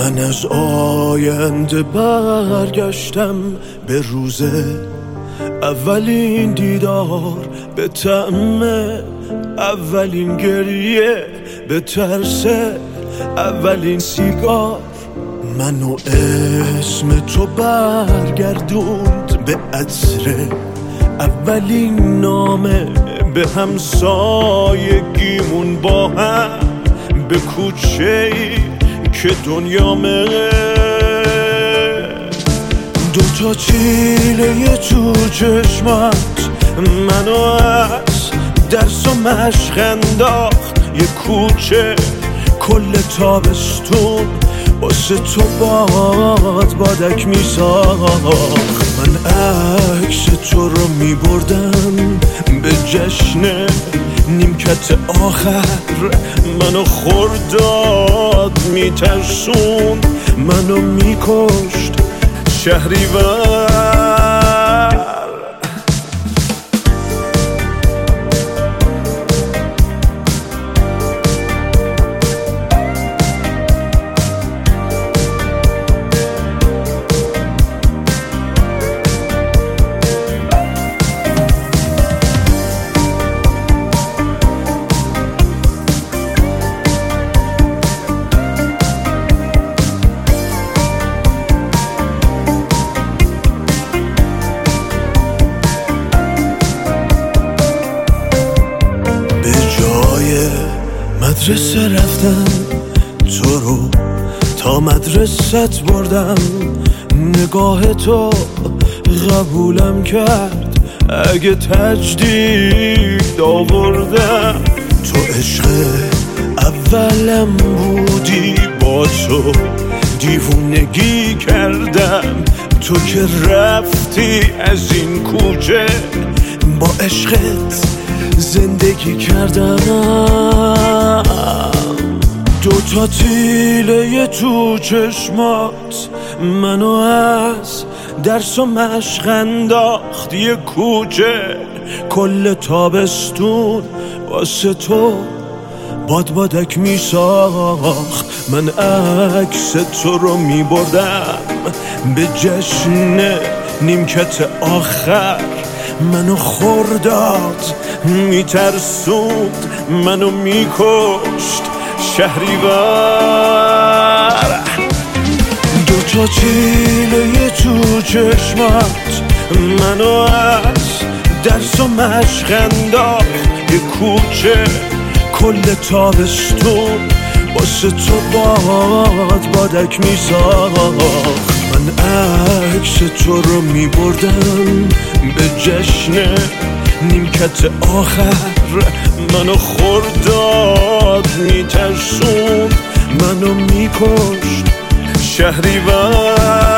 من از آینده برگشتم به روز اولین دیدار، به طعم اولین گریه، به ترس اولین سیگار. منو اسم تو برگردوند به عطر اولین نامه، به همسایگیمون با هم، به کوچه‌ای که دنیامه. دوتا تیله تو چشمات منو از درس و مشق انداخت. یه کوچه کل تابستون واسه تو بادک میساخت. من عکس تو رو میبردم به جشن نیمکت آخر، منو خرداد میترسون، منو میکشت شهریور. مدرسه رفتم تو رو تا مدرست بردم، نگاه تو قبولم کرد اگه تجدید آوردم. تو عشق اولم بودی، با تو دیوونگی کردم. تو که رفتی از این کوچه، با عشقت زندگی کردم. دوتا تیله تو چشمات منو از درس و مشق انداخت. یه کوچه کل تابستون واسه تو بادک میساخت. من عکس تو رو میبردم به جشن نیمکت آخر، منو خرداد میترسوند، منو میکشت شهریور. دوتا تیله تو چشمات منو از درس و مشق انداخت. یه کوچه کل تابستون واسه تو بادک میساخت. من عکس تو رو میبردم به جشن نیمکت آخر، منو خرداد میترسون، منو میکشت شهریور.